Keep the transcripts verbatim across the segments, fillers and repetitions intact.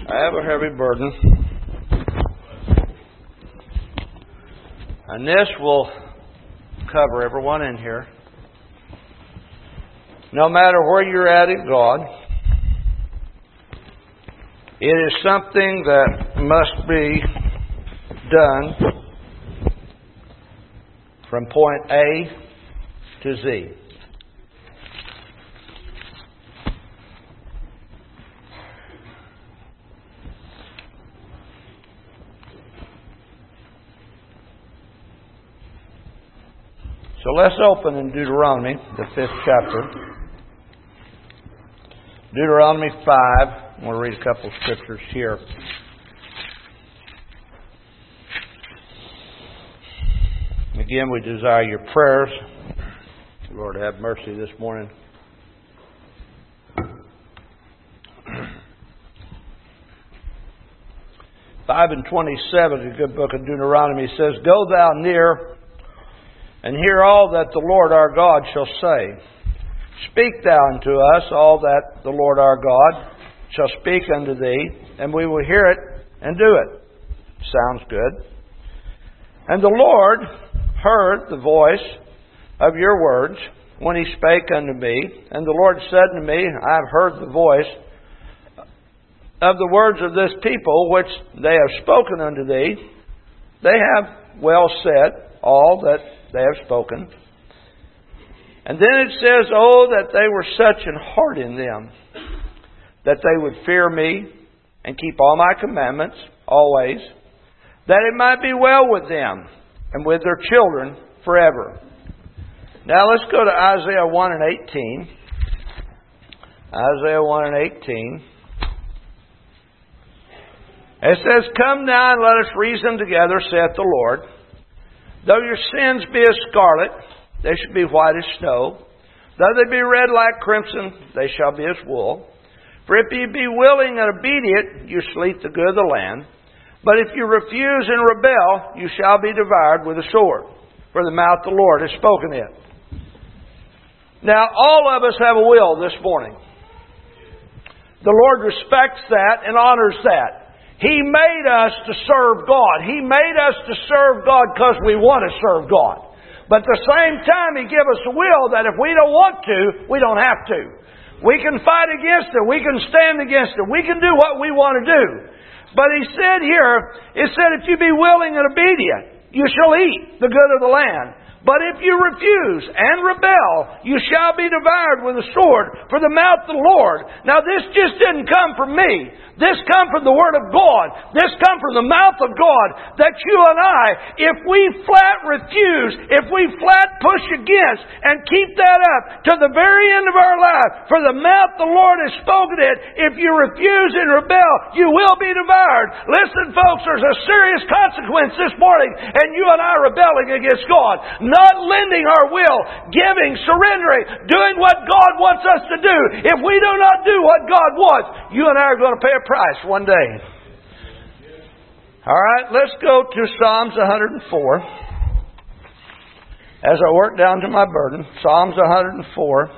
I have a heavy burden. And this will cover everyone in here. No matter where you're at in God, it is something that must be done from point A to Z. So let's open in Deuteronomy, the fifth chapter. Deuteronomy five. I'm going to read a couple of scriptures here. Again, we desire your prayers. Lord, have mercy this morning. five and twenty-seven, the good book of Deuteronomy says, Go thou near and hear all that the Lord our God shall say. Speak thou unto us all that the Lord our God shall speak unto thee, and we will hear it and do it. Sounds good. And the Lord heard the voice of your words when he spake unto me. And the Lord said unto me, I have heard the voice of the words of this people which they have spoken unto thee. They have well said all that they have spoken. And then it says, Oh, that they were such an heart in them, that they would fear me and keep all my commandments always, that it might be well with them and with their children forever. Now let's go to Isaiah one and eighteen. Isaiah one and eighteen. It says, Come now and let us reason together, saith the Lord. Though your sins be as scarlet, they shall be white as snow. Though they be red like crimson, they shall be as wool. For if ye be willing and obedient, you shall eat the good of the land. But if you refuse and rebel, you shall be devoured with a sword. For the mouth of the Lord has spoken it. Now, all of us have a will this morning. The Lord respects that and honors that. He made us to serve God. He made us to serve God because we want to serve God. But at the same time, He gave us a will that if we don't want to, we don't have to. We can fight against it. We can stand against it. We can do what we want to do. But He said here, it said, if you be willing and obedient, you shall eat the good of the land. But if you refuse and rebel, you shall be devoured with a sword for the mouth of the Lord. Now this just didn't come from me. This come from the Word of God. This come from the mouth of God. That you and I, if we flat refuse, if we flat push against and keep that up to the very end of our life, for the mouth of the Lord has spoken it, if you refuse and rebel, you will be devoured. Listen folks, there's a serious consequence this morning and you and I rebelling against God. Not lending our will, giving, surrendering, doing what God wants us to do. If we do not do what God wants, you and I are going to pay a price one day. All right, let's go to Psalms one hundred four. As I work down to my burden, Psalms one hundred four.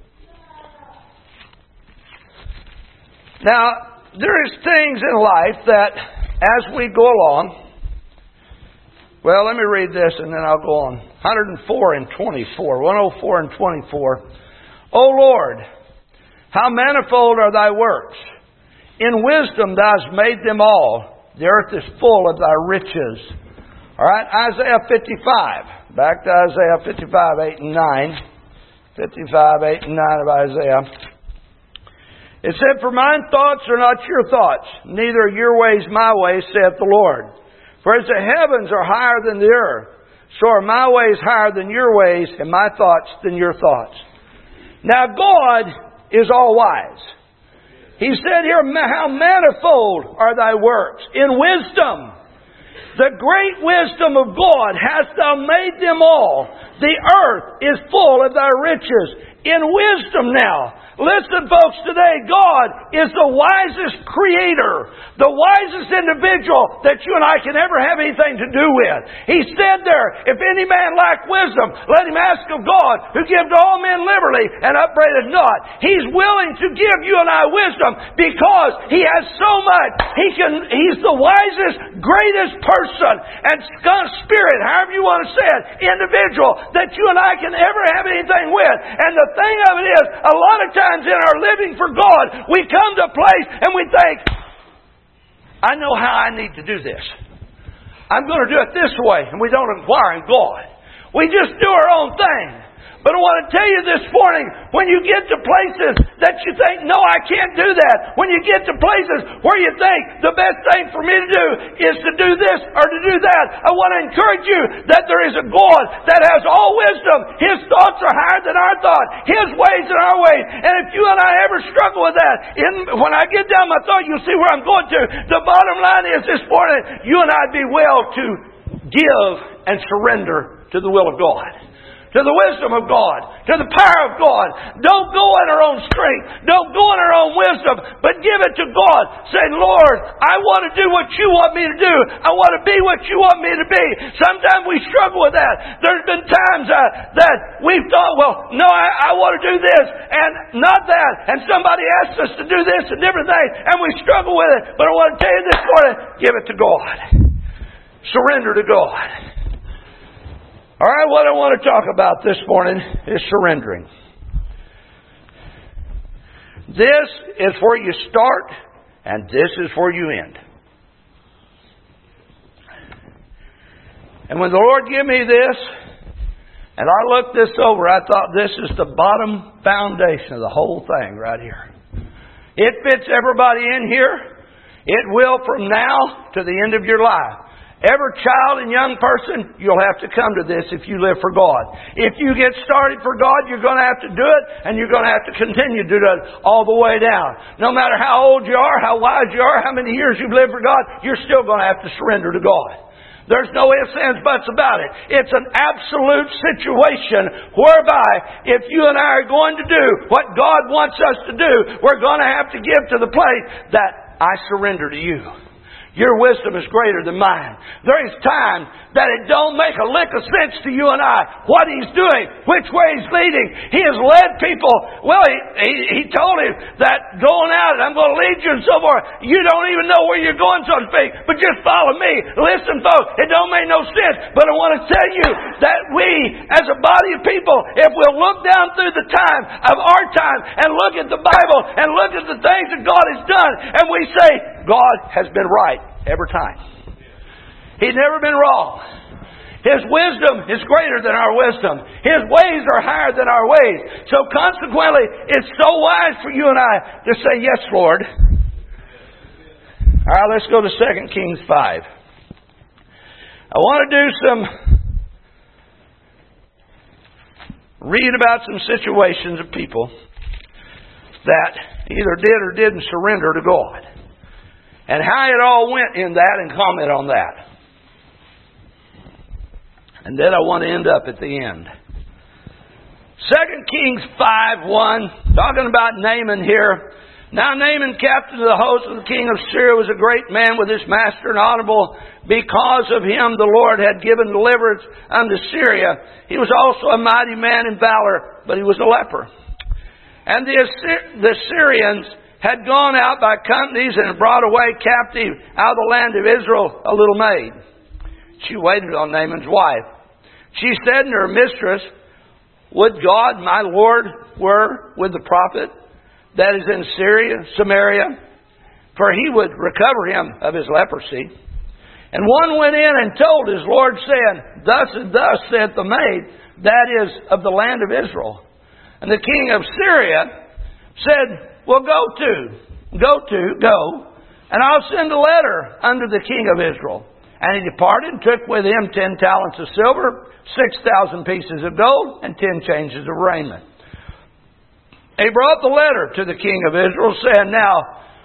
Now, there is things in life that as we go along, well, let me read this and then I'll go on. one hundred four and twenty-four. one oh four and twenty-four. O Lord, how manifold are thy works. In wisdom thou hast made them all. The earth is full of thy riches. All right, Isaiah fifty-five. Back to Isaiah fifty-five, eight and nine. fifty-five, eight and nine of Isaiah. It said, For mine thoughts are not your thoughts, neither are your ways my ways, saith the Lord. For as the heavens are higher than the earth, so are my ways higher than your ways, and my thoughts than your thoughts. Now God is all wise. He said here, how manifold are thy works. In wisdom. The great wisdom of God hast thou made them all. The earth is full of thy riches. In wisdom now. Listen, folks, today God is the wisest creator, the wisest individual that you and I can ever have anything to do with. He said there, if any man lack wisdom, let him ask of God, who gives to all men liberally and upbraideth not. He's willing to give you and I wisdom because He has so much. He can. He's the wisest, greatest person and spirit, however you want to say it, individual that you and I can ever have anything with. And the thing of it is, a lot of times in our living for God, we come to a place and we think, I know how I need to do this. I'm going to do it this way. And we don't inquire in God. We just do our own thing. But I want to tell you this morning, when you get to places that you think, no, I can't do that. When you get to places where you think the best thing for me to do is to do this or to do that, I want to encourage you that there is a God that has all wisdom. His thoughts are higher than our thoughts. His ways are our ways. And if you and I ever struggle with that, in, when I get down my thought, you'll see where I'm going to. The bottom line is this morning, you and I be well to give and surrender to the will of God. To the wisdom of God. To the power of God. Don't go in our own strength. Don't go in our own wisdom. But give it to God. Say, Lord, I want to do what you want me to do. I want to be what you want me to be. Sometimes we struggle with that. There's been times uh, that we've thought, well, no, I, I want to do this and not that. And somebody asks us to do this and different things. And we struggle with it. But I want to tell you this morning, give it to God. Surrender to God. All right, what I want to talk about this morning is surrendering. This is where you start, and this is where you end. And when the Lord gave me this, and I looked this over, I thought this is the bottom foundation of the whole thing right here. It fits everybody in here. It will from now to the end of your life. Every child and young person, you'll have to come to this if you live for God. If you get started for God, you're going to have to do it, and you're going to have to continue to do it all the way down. No matter how old you are, how wise you are, how many years you've lived for God, you're still going to have to surrender to God. There's no ifs, ands, buts about it. It's an absolute situation whereby if you and I are going to do what God wants us to do, we're going to have to give to the place that I surrender to you. Your wisdom is greater than mine. There is time that it don't make a lick of sense to you and I what He's doing, which way He's leading. He has led people. Well, He, he, he told him that going out, I'm going to lead you and so forth. You don't even know where you're going, so to speak, but just follow me. Listen, folks, it don't make no sense, but I want to tell you that we, as a body of people, if we'll look down through the time of our time and look at the Bible and look at the things that God has done, and we say, God has been right every time. He's never been wrong. His wisdom is greater than our wisdom. His ways are higher than our ways. So consequently, it's so wise for you and I to say, yes, Lord. All right, let's go to Second Kings five. I want to do some read about some situations of people that either did or didn't surrender to God. And how it all went in that and comment on that. And then I want to end up at the end. Second Kings five one, talking about Naaman here. Now Naaman, captain of the host of the king of Syria, was a great man with his master and honorable. Because of him the Lord had given deliverance unto Syria. He was also a mighty man in valor, but he was a leper. And the, Assyr- the Syrians had gone out by companies and had brought away captive out of the land of Israel a little maid. She waited on Naaman's wife. She said to her mistress, would God, my Lord, were with the prophet that is in Syria, Samaria, for he would recover him of his leprosy. And one went in and told his Lord, saying, thus and thus saith the maid, that is of the land of Israel. And the king of Syria said, well, go to, go to, go, and I'll send a letter unto the king of Israel. And he departed and took with him ten talents of silver, six thousand pieces of gold, and ten changes of raiment. He brought the letter to the king of Israel, saying, now,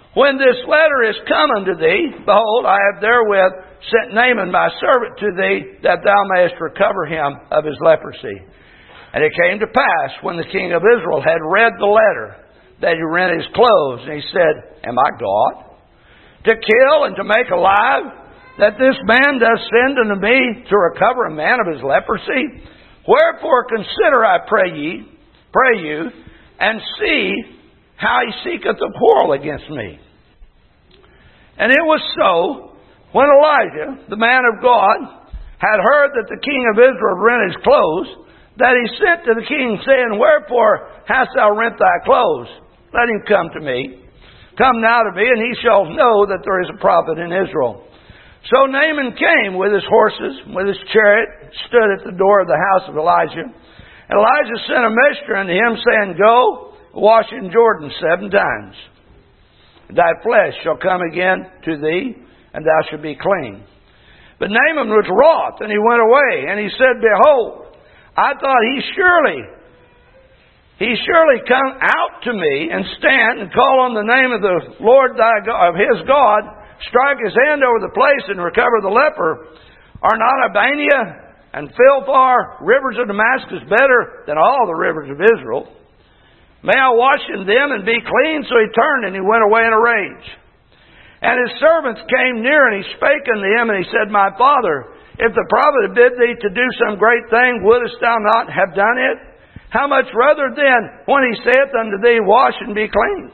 When this letter is come unto thee, behold, I have therewith sent Naaman my servant to thee, that thou mayest recover him of his leprosy. And it came to pass, when the king of Israel had read the letter, that he rent his clothes, and he said, Am I God, to kill and to make alive, that this man does send unto me to recover a man of his leprosy? Wherefore consider, I pray ye, pray you, and see how he seeketh a quarrel against me. And it was so, when Elijah, the man of God, had heard that the king of Israel rent his clothes, that he sent to the king, saying, Wherefore hast thou rent thy clothes? Let him come to me. Come now to me, and he shall know that there is a prophet in Israel. So Naaman came with his horses, with his chariot, stood at the door of the house of Elijah. And Elijah sent a messenger unto him, saying, Go, wash in Jordan seven times. Thy flesh shall come again to thee, and thou shalt be clean. But Naaman was wroth, and he went away, and he said, Behold, I thought he surely, he surely come out to me, and stand, and call on the name of the Lord thy God, of his God, strike his hand over the place, and recover the leper. Are not Abania and Philphar, rivers of Damascus, better than all the rivers of Israel? May I wash in them and be clean? So he turned and he went away in a rage. And his servants came near, and he spake unto him, and he said, My father, if the prophet had bid thee to do some great thing, wouldest thou not have done it? How much rather then, when he saith unto thee, Wash and be clean?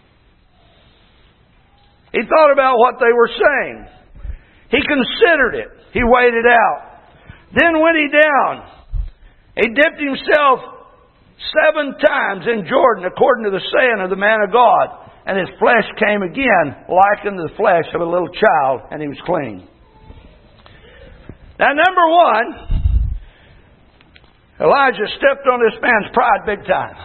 He thought about what they were saying. He considered it. He weighed it out. Then went he down. He dipped himself seven times in Jordan, according to the saying of the man of God. And his flesh came again, like unto the flesh of a little child, and he was clean. Now, number one, Elijah stepped on this man's pride big time.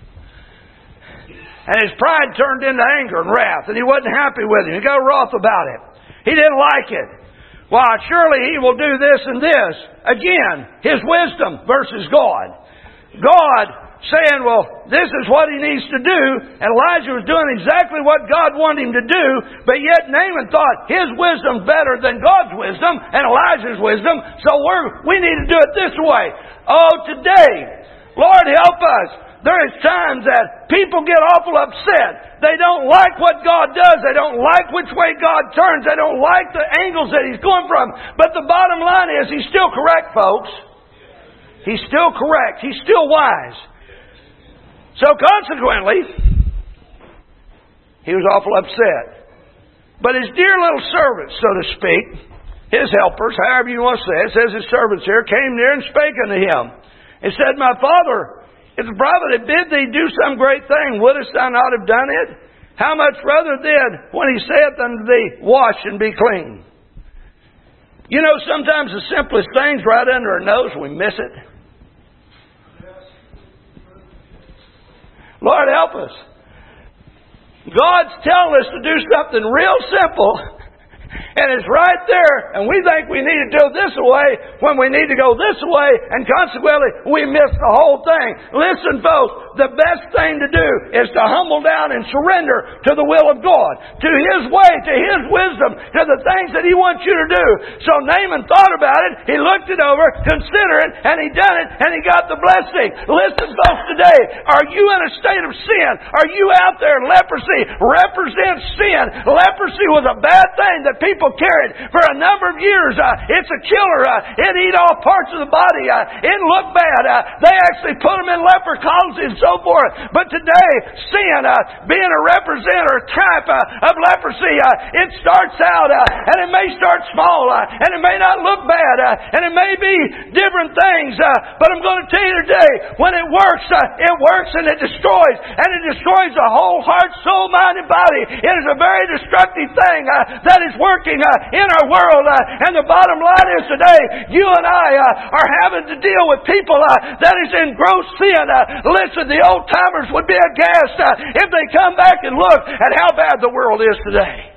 And his pride turned into anger and wrath, and he wasn't happy with him. He got wroth about it. He didn't like it. Why, surely he will do this and this. Again, his wisdom versus God. God saying, well, this is what he needs to do. And Elijah was doing exactly what God wanted him to do. But yet Naaman thought his wisdom's better than God's wisdom and Elijah's wisdom. So we're, we need to do it this way. Oh, today, Lord help us. There is times that people get awful upset. They don't like what God does. They don't like which way God turns. They don't like the angles that He's going from. But the bottom line is He's still correct, folks. He's still correct. He's still wise. So consequently, he was awful upset. But his dear little servants, so to speak, his helpers, however you want to say it, says his servants here, came near and spake unto him, and said, My father, if the prophet had bid thee do some great thing, wouldest thou not have done it? How much rather then, when he saith unto thee, Wash and be clean? You know, sometimes the simplest things right under our nose, we miss it. Lord help us. God's telling us to do something real simple, and it's right there, and we think we need to go this way when we need to go this way, and consequently we miss the whole thing. Listen, folks, the best thing to do is to humble down and surrender to the will of God, to His way, to His wisdom, to the things that He wants you to do. So Naaman thought about it, he looked it over, considered it, and he done it, and he got the blessing. Listen, folks, today, are you in a state of sin? Are you out there? Leprosy represents sin. Leprosy was a bad thing that people carried for a number of years. Uh, it's a killer. Uh, it eat all parts of the body. Uh, it looked bad. Uh, they actually put them in leper columns and so forth. But today, sin, uh, being a representative type uh, of leprosy, uh, it starts out uh, and it may start small uh, and it may not look bad uh, and it may be different things. Uh, but I'm going to tell you today, when it works, uh, it works and it destroys. And it destroys the whole heart, soul, mind, and body. It is a very destructive thing uh, that is working uh, in our world. Uh, and the bottom line is today, you and I uh, are having to deal with people uh, that is in gross sin. Uh, listen, the old timers would be aghast uh, if they come back and look at how bad the world is today.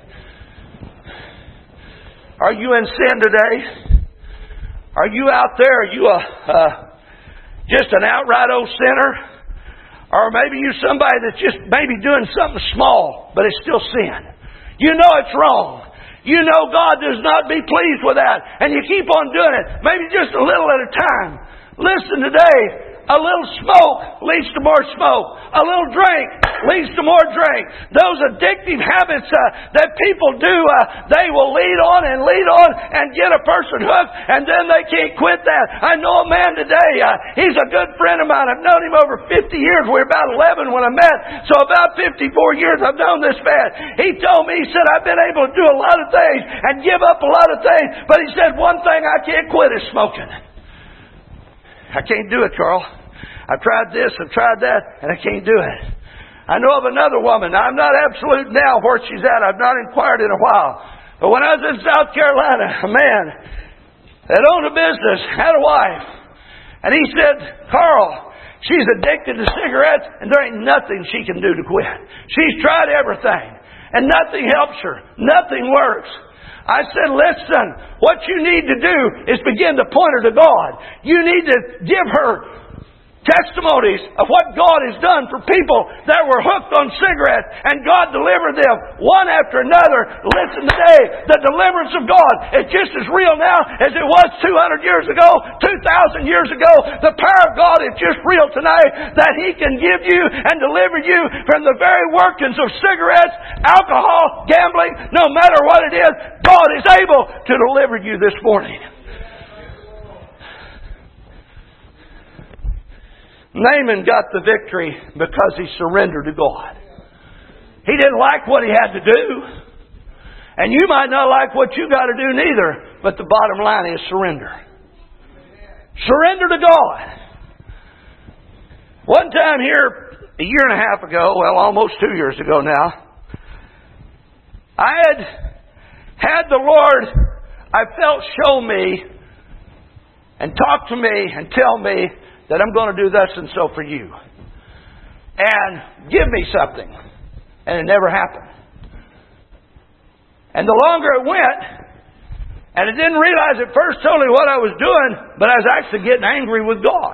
Are you in sin today? Are you out there? Are you a, uh, just an outright old sinner? Or maybe you're somebody that's just maybe doing something small, but it's still sin. You know it's wrong. You know God does not be pleased with that. And you keep on doing it, maybe just a little at a time. Listen today. A little smoke leads to more smoke. A little drink leads to more drink. Those addictive habits uh, that people do, uh, they will lead on and lead on and get a person hooked, and then they can't quit that. I know a man today. Uh, he's a good friend of mine. I've known him over fifty years. We were about eleven when I met. So about fifty-four years I've known this man. He told me, he said, I've been able to do a lot of things and give up a lot of things. But he said, one thing I can't quit is smoking. I can't do it, Carl. I've tried this, I've tried that, and I can't do it. I know of another woman. I'm not absolute now where she's at. I've not inquired in a while. But when I was in South Carolina, a man that owned a business had a wife. And he said, Carl, she's addicted to cigarettes, and there ain't nothing she can do to quit. She's tried everything, and nothing helps her. Nothing works. I said, listen, what you need to do is begin to point her to God. You need to give her testimonies of what God has done for people that were hooked on cigarettes, and God delivered them one after another. Listen today, the deliverance of God is just as real now as it was two hundred years ago, two thousand years ago. The power of God is just real tonight, that He can give you and deliver you from the very workings of cigarettes, alcohol, gambling, no matter what it is. God is able to deliver you this morning. Naaman got the victory because he surrendered to God. He didn't like what he had to do. And you might not like what you got to do neither. But the bottom line is surrender. Surrender to God. One time here, a year and a half ago, well, almost two years ago now, I had had the Lord, I felt, show me and talk to me and tell me that I'm going to do this and so for you. And give me something. And it never happened. And the longer it went, and I didn't realize at first totally what I was doing, but I was actually getting angry with God.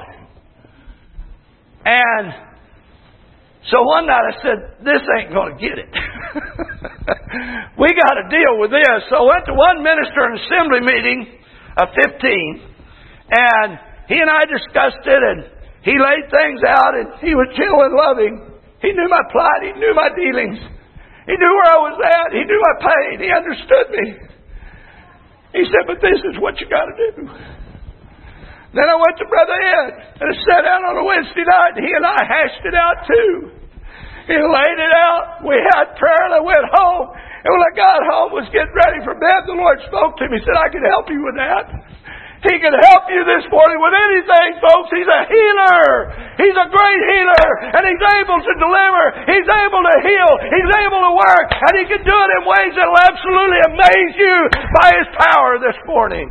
And so one night I said, this ain't going to get it. We got to deal with this. So I went to one minister in an assembly meeting of fifteen, and he and I discussed it, and he laid things out, and he was gentle and loving. He knew my plight. He knew my dealings. He knew where I was at. He knew my pain. He understood me. He said, but this is what you got to do. Then I went to Brother Ed, and I sat down on a Wednesday night, and he and I hashed it out too. He laid it out. We had prayer, and I went home. And when I got home, was getting ready for bed, the Lord spoke to me. He said, I can help you with that. He can help you this morning with anything, folks. He's a healer. He's a great healer. And He's able to deliver. He's able to heal. He's able to work. And He can do it in ways that will absolutely amaze you by His power this morning.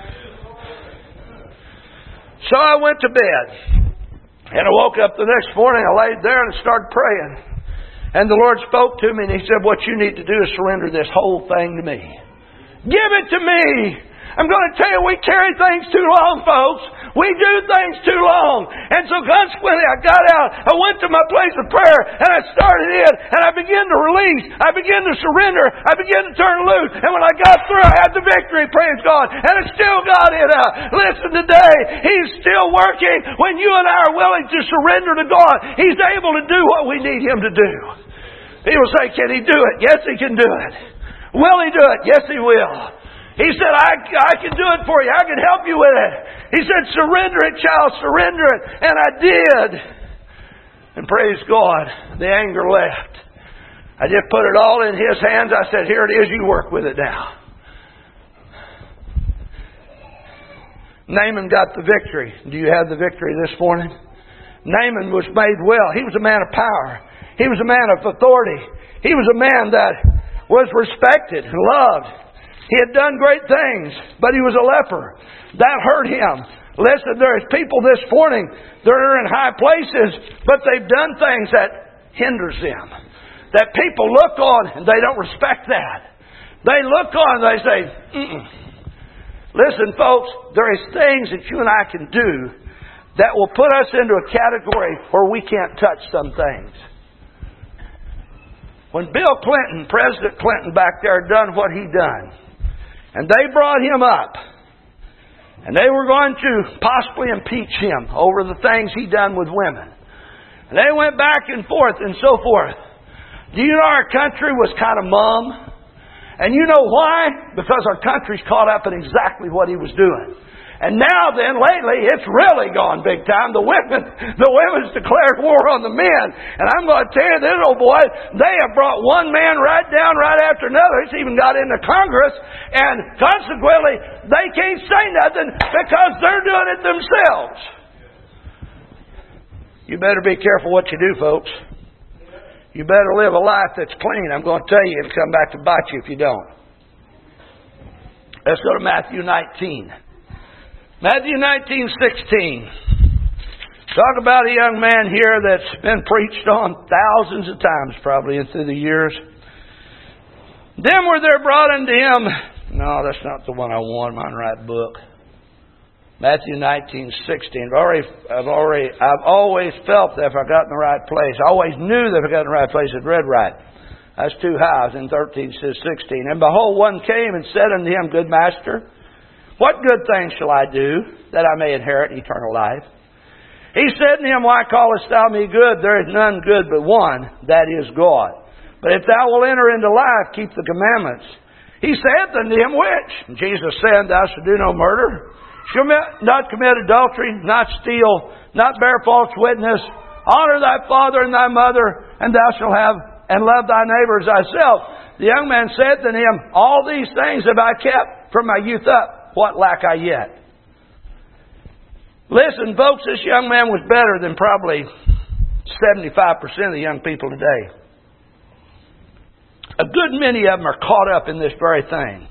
So I went to bed. And I woke up the next morning. I laid there and started praying. And the Lord spoke to me and He said, what you need to do is surrender this whole thing to me. Give it to me. I'm going to tell you, we carry things too long, folks. We do things too long. And so consequently, I got out. I went to my place of prayer, and I started in, and I began to release. I began to surrender. I began to turn loose. And when I got through, I had the victory, praise God. And I still got it out. Listen, today, He's still working. When you and I are willing to surrender to God, He's able to do what we need Him to do. People say, can He do it? Yes, He can do it. Will He do it? Yes, He will. He said, I, I can do it for you. I can help you with it. He said, surrender it, child, surrender it. And I did. And praise God, the anger left. I just put it all in His hands. I said, here it is, you work with it now. Naaman got the victory. Do you have the victory this morning? Naaman was made well. He was a man of power. He was a man of authority. He was a man that was respected and loved. He had done great things, but he was a leper. That hurt him. Listen, there's people this morning that are in high places, but they've done things that hinders them. That people look on and they don't respect that. They look on and they say, mm-mm. Listen, folks, there is things that you and I can do that will put us into a category where we can't touch some things. When Bill Clinton, President Clinton back there, done what he done, and they brought him up, and they were going to possibly impeach him over the things he done with women, and they went back and forth and so forth. Do you know our country was kind of mum? And you know why? Because our country's caught up in exactly what he was doing. And now then, lately, it's really gone big time. The women, the women's declared war on the men. And I'm going to tell you, this old boy, they have brought one man right down right after another. It's even got into Congress. And consequently, they can't say nothing because they're doing it themselves. You better be careful what you do, folks. You better live a life that's clean. I'm going to tell you, it'll come back to bite you if you don't. Let's go to Matthew nineteen. Matthew nineteen sixteen. Talk about a young man here that's been preached on thousands of times probably through the years. Then were there brought unto him... No, that's not the one I want. I'm on the right book. Matthew nineteen sixteen. I've already, I've already, I've always felt that if I got in the right place. I always knew that if I got in the right place, I'd read right. That's too high. In thirteen says sixteen. And behold, one came and said unto him, Good master, what good thing shall I do, that I may inherit eternal life? He said to him, Why callest thou me good? There is none good but one, that is God. But if thou wilt enter into life, keep the commandments. He saith unto him, Which? And Jesus said, Thou shalt do no murder, shalt not commit adultery, not steal, not bear false witness, honor thy father and thy mother, and thou shalt have, and love thy neighbor as thyself. The young man said to him, All these things have I kept from my youth up. What lack I yet? Listen, folks, this young man was better than probably seventy-five percent of the young people today. A good many of them are caught up in this very thing.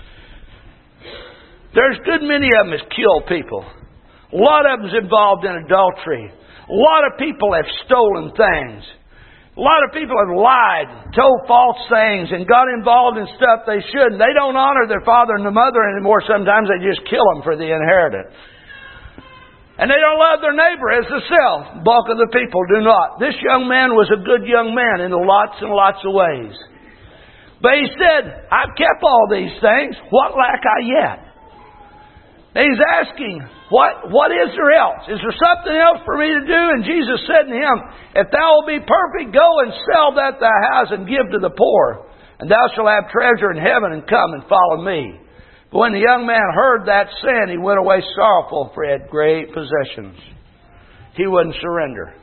There's a good many of them has killed people. A lot of them's involved in adultery. A lot of people have stolen things. A lot of people have lied, told false things, and got involved in stuff they shouldn't. They don't honor their father and their mother anymore. Sometimes they just kill them for the inheritance. And they don't love their neighbor as themselves. Bulk of the people do not. This young man was a good young man in lots and lots of ways. But he said, I've kept all these things. What lack I yet? And he's asking, what, what is there else? Is there something else for me to do? And Jesus said to him, If thou wilt be perfect, go and sell that thou hast and give to the poor, and thou shalt have treasure in heaven, and come and follow me. But when the young man heard that saying, he went away sorrowful, for he had great possessions. He wouldn't surrender.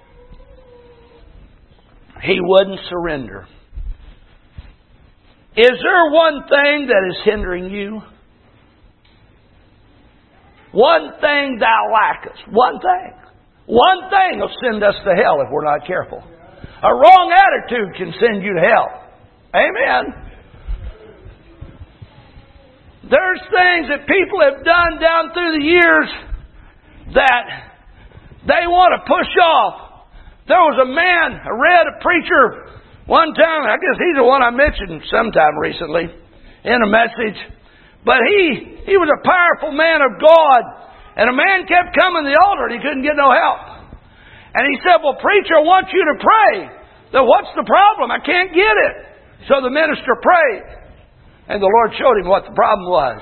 He wouldn't surrender. Is there one thing that is hindering you? One thing thou lackest. One thing. One thing will send us to hell if we're not careful. A wrong attitude can send you to hell. Amen. There's things that people have done down through the years that they want to push off. There was a man, I read a preacher one time, I guess he's the one I mentioned sometime recently in a message. But he, he was a powerful man of God. And a man kept coming to the altar and he couldn't get no help. And he said, well, preacher, I want you to pray. Then what's the problem? I can't get it. So the minister prayed. And the Lord showed him what the problem was.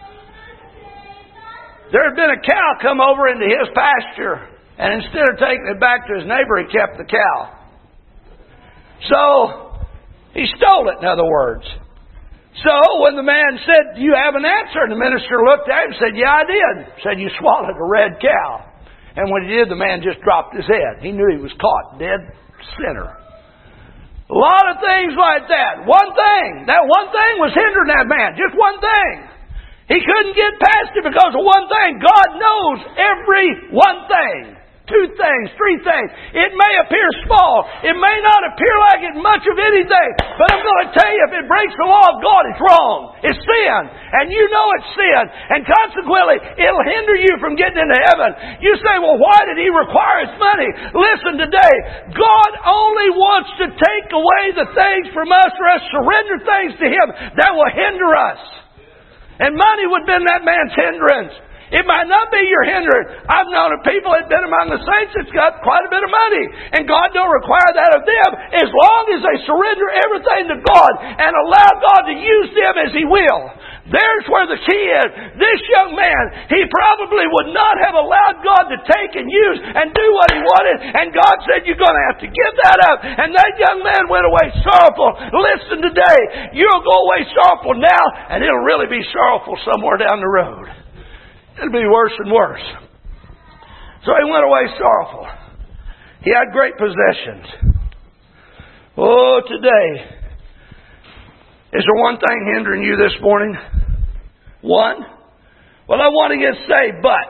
There had been a cow come over into his pasture. And instead of taking it back to his neighbor, he kept the cow. So he stole it, in other words. So when the man said, do you have an answer? And the minister looked at him and said, yeah, I did. Said, you swallowed a red cow. And when he did, the man just dropped his head. He knew he was caught. Dead sinner. A lot of things like that. One thing. That one thing was hindering that man. Just one thing. He couldn't get past it because of one thing. God knows every one thing. Two things, three things. It may appear small. It may not appear like it's much of anything. But I'm going to tell you, if it breaks the law of God, it's wrong. It's sin. And you know it's sin. And consequently, it'll hinder you from getting into heaven. You say, well, why did He require His money? Listen today. God only wants to take away the things from us for us to surrender things to Him that will hinder us. And money would have been that man's hindrance. It might not be your hindrance. I've known of people that have been among the saints that's got quite a bit of money. And God don't require that of them as long as they surrender everything to God and allow God to use them as He will. There's where the key is. This young man, he probably would not have allowed God to take and use and do what he wanted. And God said, you're going to have to give that up. And that young man went away sorrowful. Listen today, you'll go away sorrowful now, and it'll really be sorrowful somewhere down the road. It'll be worse and worse. So he went away sorrowful. He had great possessions. Oh, today, is there one thing hindering you this morning? One? Well, I want to get saved, but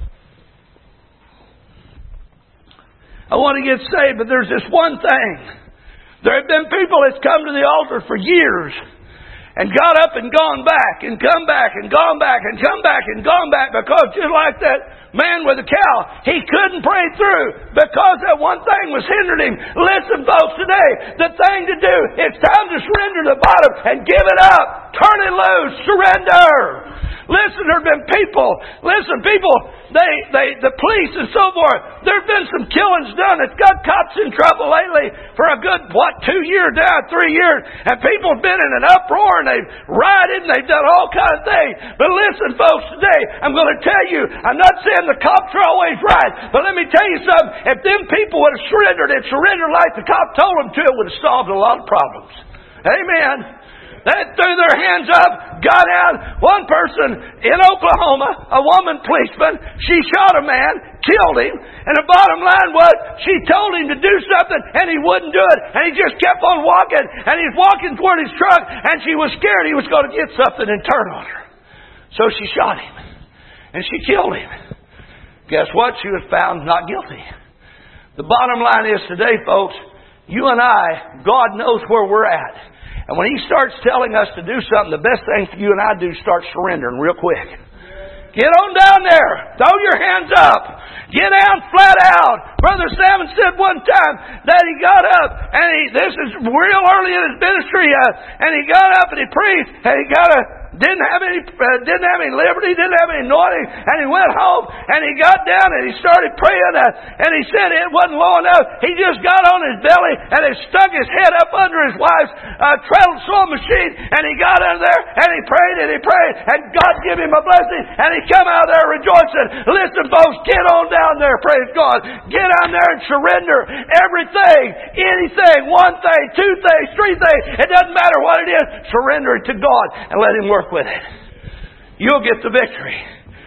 I want to get saved, but there's this one thing. There have been people that's come to the altar for years and got up and gone back and come back and gone back and come back and gone back because just like that man with the cow, he couldn't pray through because that one thing was hindering him. Listen, folks, today, the thing to do, it's time to surrender to the bottom and give it up. Turn it loose. Surrender. Listen, there have been people, listen, people, they, they, the police and so forth, there have been some killings done. It's got cops in trouble lately for a good, what, two years now, three years. And people have been in an uproar and they've rioted and they've done all kinds of things. But listen, folks, today, I'm going to tell you, I'm not saying the cops are always right, but let me tell you something. If them people would have surrendered and surrendered like the cop told them to, it would have solved a lot of problems. Amen. They threw their hands up, got out. One person in Oklahoma, a woman policeman, she shot a man, killed him, and the bottom line was she told him to do something and he wouldn't do it, and he just kept on walking, and he's walking toward his truck, and she was scared he was going to get something and turn on her. So she shot him, and she killed him. Guess what? She was found not guilty. The bottom line is today, folks, you and I, God knows where we're at. And when He starts telling us to do something, the best thing for you and I to do is start surrendering real quick. Get on down there. Throw your hands up. Get down flat out. Brother Salmon said one time that he got up, and he, this is real early in his ministry, uh, and he got up and he preached, and he got a Didn't have any, uh, didn't have any liberty, didn't have any anointing, and he went home and he got down and he started praying, uh, and he said it wasn't low enough. He just got on his belly and he stuck his head up under his wife's uh, treadle sewing machine, and he got under there and he prayed and he prayed, and God gave him a blessing, and he come out there rejoicing. Listen, folks, get on down there, praise God. Get on there and surrender everything, anything, one thing, two things, three things. It doesn't matter what it is. Surrender it to God and let Him work with it. You'll get the victory.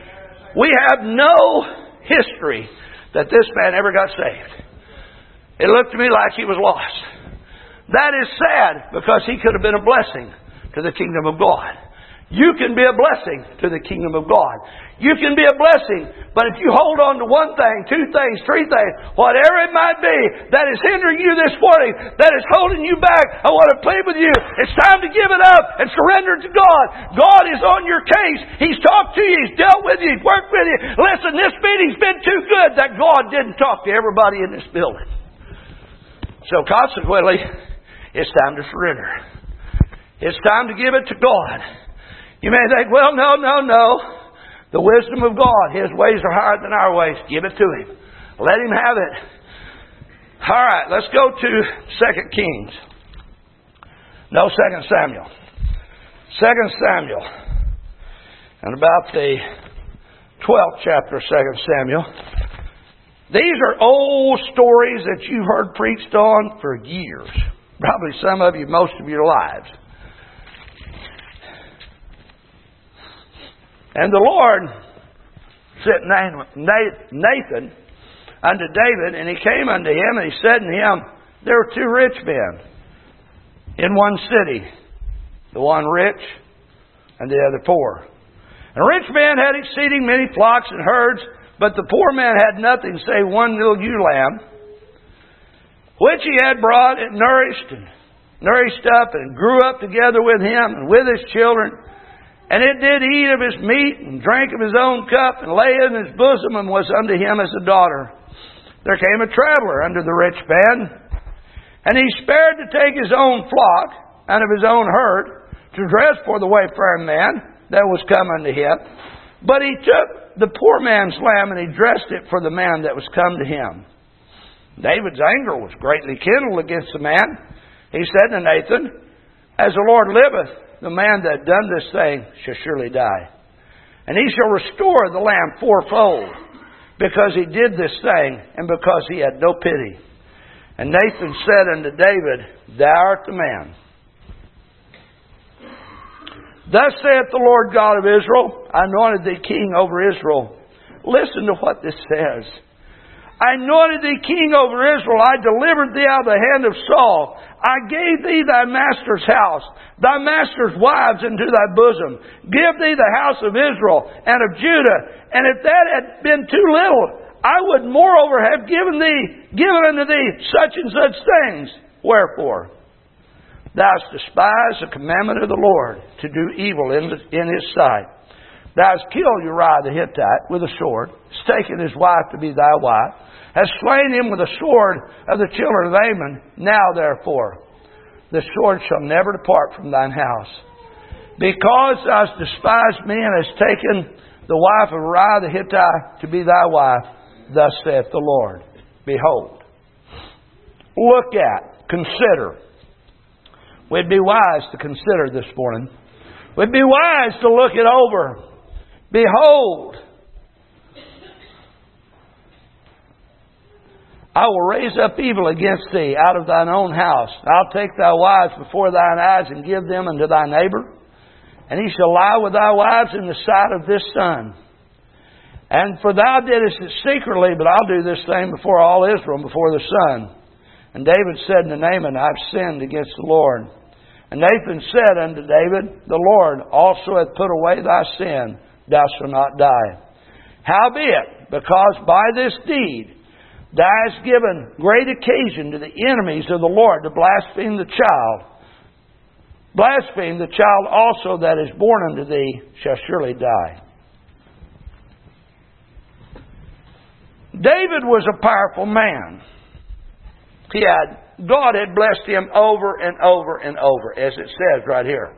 We have no history that this man ever got saved. It looked to me like he was lost. That is sad because he could have been a blessing to the kingdom of God. You can be a blessing to the kingdom of God. You can be a blessing, but if you hold on to one thing, two things, three things, whatever it might be that is hindering you this morning, that is holding you back, I want to plead with you. It's time to give it up and surrender to God. God is on your case. He's talked to you. He's dealt with you. He's worked with you. Listen, this meeting's been too good that God didn't talk to everybody in this building. So consequently, it's time to surrender. It's time to give it to God. You may think, well, no, no, no. The wisdom of God, His ways are higher than our ways. Give it to Him. Let Him have it. All right, let's go to Second Kings. No, Second Samuel. Second Samuel. And about the twelfth chapter of Second Samuel. These are old stories that you've heard preached on for years. Probably some of you, most of your lives. And the Lord sent Nathan unto David, and he came unto him, and he said unto him, there were two rich men in one city, the one rich and the other poor. And the rich man had exceeding many flocks and herds, but the poor man had nothing save one little ewe lamb, which he had brought and nourished and nourished up, and grew up together with him and with his children. And it did eat of his meat, and drank of his own cup, and lay in his bosom, and was unto him as a daughter. There came a traveler unto the rich man, and he spared to take his own flock, and of his own herd, to dress for the wayfaring man that was come unto him. But he took the poor man's lamb and he dressed it for the man that was come to him. David's anger was greatly kindled against the man. He said to Nathan, as the Lord liveth, the man that done this thing shall surely die. And he shall restore the lamb fourfold, because he did this thing, and because he had no pity. And Nathan said unto David, thou art the man. Thus saith the Lord God of Israel, I anointed thee king over Israel. Listen to what this says. I anointed thee king over Israel. I delivered thee out of the hand of Saul. I gave thee thy master's house, thy master's wives into thy bosom. Give thee the house of Israel and of Judah. And if that had been too little, I would moreover have given thee, given unto thee such and such things. Wherefore? Thou hast despised the commandment of the Lord to do evil in, in his sight. Thou hast killed Uriah the Hittite with a sword, hast taken his wife to be thy wife, hast slain him with the sword of the children of Ammon. Now therefore, the sword shall never depart from thine house. Because thou hast despised me and hast taken the wife of Uriah the Hittite to be thy wife, thus saith the Lord. Behold, look at, consider. We'd be wise to consider this morning. We'd be wise to look it over. Behold, I will raise up evil against thee out of thine own house. I'll take thy wives before thine eyes and give them unto thy neighbor. And he shall lie with thy wives in the sight of this sun. And for thou didst it secretly, but I'll do this thing before all Israel, before the sun. And David said unto Naaman, I've sinned against the Lord. And Nathan said unto David, the Lord also hath put away thy sin, thou shalt not die. Howbeit, because by this deed thou hast given great occasion to the enemies of the Lord to blaspheme the child, blaspheme the child also that is born unto thee shall surely die. David was a powerful man. He had, God had blessed him over and over and over, as it says right here.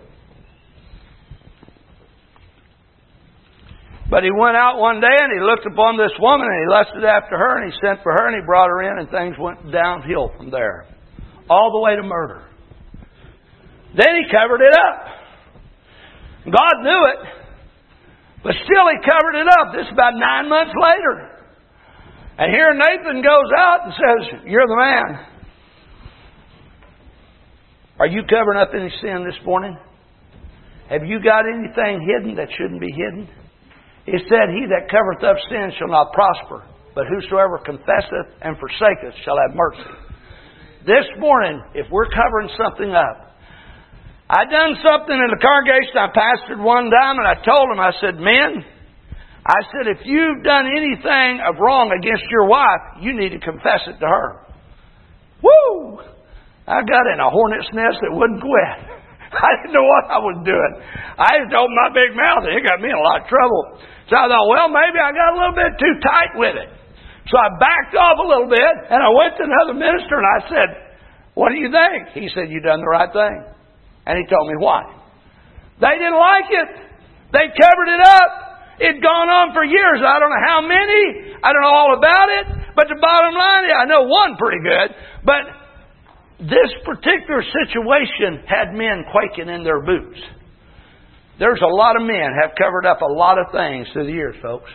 But he went out one day and he looked upon this woman and he lusted after her and he sent for her and he brought her in and things went downhill from there. All the way to murder. Then he covered it up. God knew it. But still he covered it up. This is about nine months later. And here Nathan goes out and says, you're the man. Are you covering up any sin this morning? Have you got anything hidden that shouldn't be hidden? It said, he that covereth up sin shall not prosper, but whosoever confesseth and forsaketh shall have mercy. This morning, if we're covering something up, I done something in the congregation I pastored one time and I told them, I said, men, I said, if you've done anything of wrong against your wife, you need to confess it to her. Woo! I got in a hornet's nest that wouldn't quit. I didn't know what I was doing. I just opened my big mouth and it got me in a lot of trouble. So I thought, well, maybe I got a little bit too tight with it. So I backed off a little bit and I went to another minister and I said, what do you think? He said, you done the right thing. And he told me why. They didn't like it. They covered it up. It'd gone on for years. I don't know how many. I don't know all about it. But the bottom line is, I know one pretty good. But this particular situation had men quaking in their boots. There's a lot of men have covered up a lot of things through the years, folks.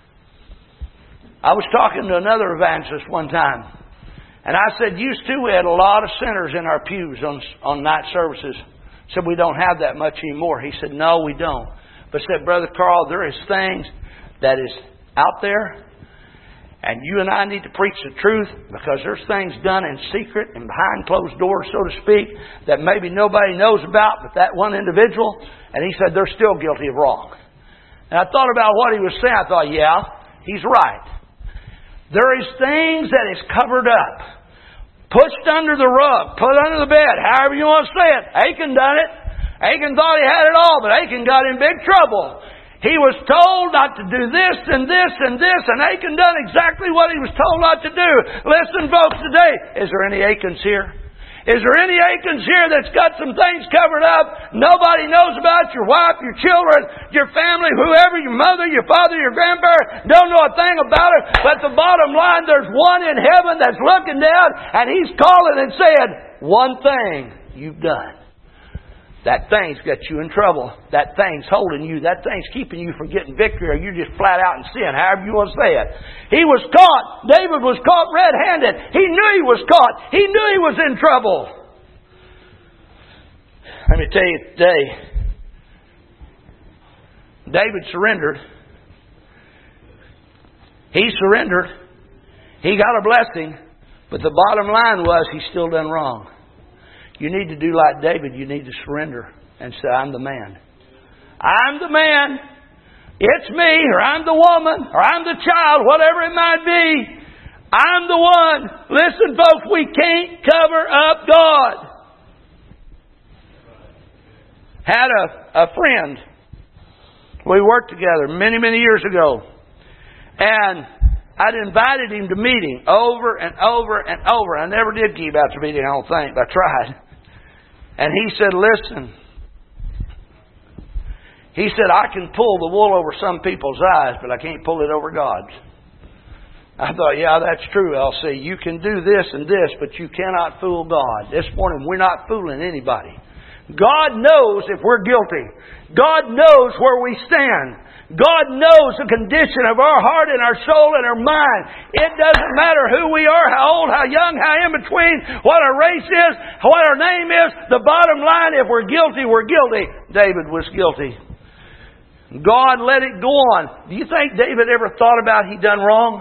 I was talking to another evangelist one time. And I said, used to we had a lot of sinners in our pews on, on night services. Said, we don't have that much anymore. He said, no, we don't. But said, Brother Carl, there is things that is out there. And you and I need to preach the truth because there's things done in secret and behind closed doors, so to speak, that maybe nobody knows about but that one individual. And he said they're still guilty of wrong. And I thought about what he was saying. I thought, yeah, he's right. There is things that is covered up, pushed under the rug, put under the bed, however you want to say it. Achan done it. Achan thought he had it all, but Achan got in big trouble. He was told not to do this and this and this, and Achan done exactly what he was told not to do. Listen, folks, today, is there any Achans here? Is there any Achans here that's got some things covered up? Nobody knows about your wife, your children, your family, whoever, your mother, your father, your grandparents. Don't know a thing about it. But the bottom line, there's one in heaven that's looking down and He's calling and saying, one thing you've done. That thing's got you in trouble. That thing's holding you. That thing's keeping you from getting victory, or you're just flat out in sin, however you want to say it. He was caught. David was caught red-handed. He knew he was caught. He knew he was in trouble. Let me tell you today, David surrendered. He surrendered. He got a blessing. But the bottom line was he still done wrong. You need to do like David. You need to surrender and say, I'm the man. I'm the man. It's me, or I'm the woman, or I'm the child, whatever it might be. I'm the one. Listen, folks, we can't cover up God. Had a, a friend. We worked together many, many years ago. And I'd invited him to meeting over and over and over. I never did keep out to meeting, I don't think, but I tried. And he said, listen. He said, I can pull the wool over some people's eyes, but I can't pull it over God's. I thought, yeah, that's true, L C. You can do this and this, but you cannot fool God. This morning, we're not fooling anybody. God knows if we're guilty. God knows where we stand. God knows the condition of our heart and our soul and our mind. It doesn't matter who we are, how old, how young, how in between, what our race is, what our name is. The bottom line, if we're guilty, we're guilty. David was guilty. God let it go on. Do you think David ever thought about he done wrong?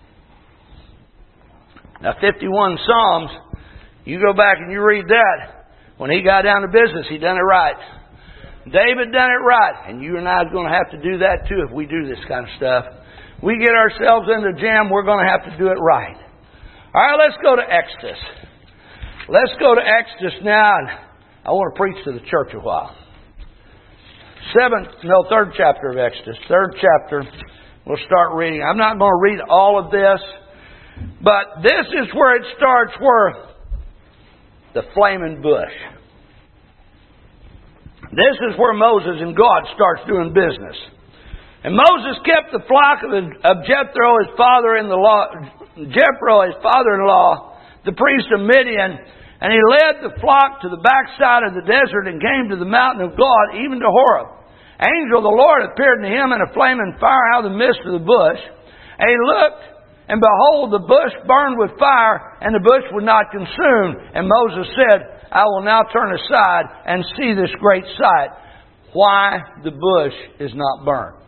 Now, fifty-one Psalms, you go back and you read that. When he got down to business, he done it right. David done it right. And you and I are going to have to do that too if we do this kind of stuff. We get ourselves in the jam, we're going to have to do it right. All right, let's go to Exodus. Let's go to Exodus now. And I want to preach to the church a while. Seventh, no, third chapter of Exodus. Third chapter. We'll start reading. I'm not going to read all of this. But this is where it starts, where the flaming bush. This is where Moses and God starts doing business. And Moses kept the flock of, of Jethro, his father-in-law, Jethro, his father-in-law, the priest of Midian, and he led the flock to the backside of the desert and came to the mountain of God, even to Horeb. Angel of the Lord appeared to him in a flaming fire out of the midst of the bush. And he looked, and behold, the bush burned with fire, and the bush would not consume. And Moses said, I will now turn aside and see this great sight, why the bush is not burned.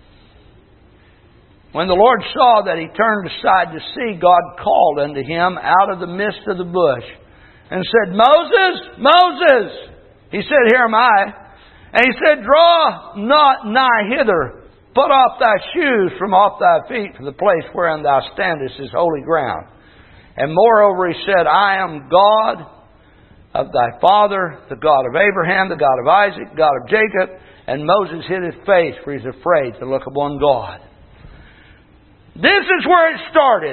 When the Lord saw that he turned aside to see, God called unto him out of the midst of the bush and said, Moses, Moses! He said, Here am I. And he said, Draw not nigh hither. Put off thy shoes from off thy feet, for the place wherein thou standest is holy ground. And moreover he said, I am God of thy father, the God of Abraham, the God of Isaac, God of Jacob. And Moses hid his face, for he's afraid to look upon God. This is where it started.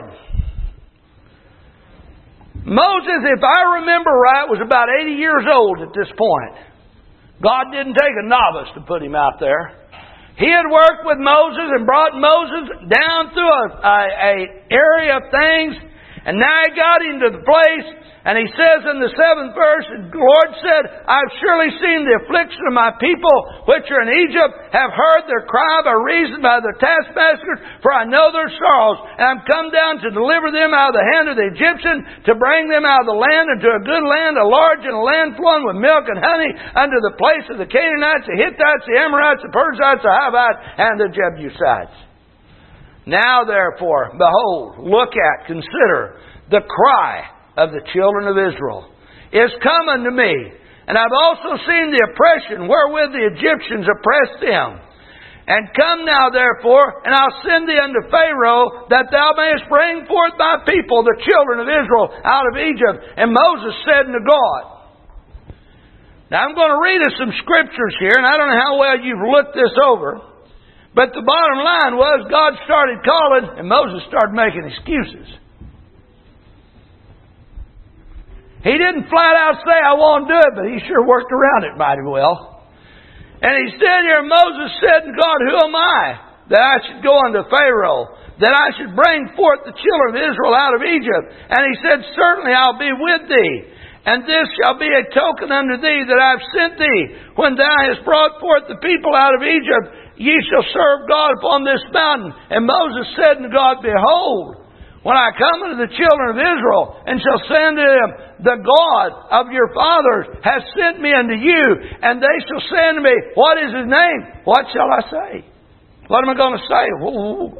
Moses, if I remember right, was about eighty years old at this point. God didn't take a novice to put him out there. He had worked with Moses and brought Moses down through a, a, a area of things. And now he got into the place, and he says in the seventh verse, the Lord said, I've surely seen the affliction of my people, which are in Egypt, have heard their cry by reason by their taskmasters, for I know their sorrows. And I'm come down to deliver them out of the hand of the Egyptian, to bring them out of the land into a good land, a large and a land flowing with milk and honey, unto the place of the Canaanites, the Hittites, the Amorites, the Perizzites, the Hivites, and the Jebusites. Now therefore, behold, look at, consider the cry of the children of Israel is come unto me. And I've also seen the oppression wherewith the Egyptians oppressed them. And come now therefore, and I'll send thee unto Pharaoh, that thou mayest bring forth my people, the children of Israel, out of Egypt. And Moses said unto God. Now I'm going to read us some scriptures here, and I don't know how well you've looked this over. But the bottom line was God started calling and Moses started making excuses. He didn't flat out say, I won't do it, but he sure worked around it mighty well. And he said here, Moses said to God, who am I that I should go unto Pharaoh, that I should bring forth the children of Israel out of Egypt? And he said, certainly I'll be with thee. And this shall be a token unto thee that I have sent thee. When thou hast brought forth the people out of Egypt, ye shall serve God upon this mountain. And Moses said unto God, behold, when I come unto the children of Israel, and shall say unto them, the God of your fathers has sent me unto you, and they shall say unto me, what is his name? What shall I say? What am I going to say? Whoa.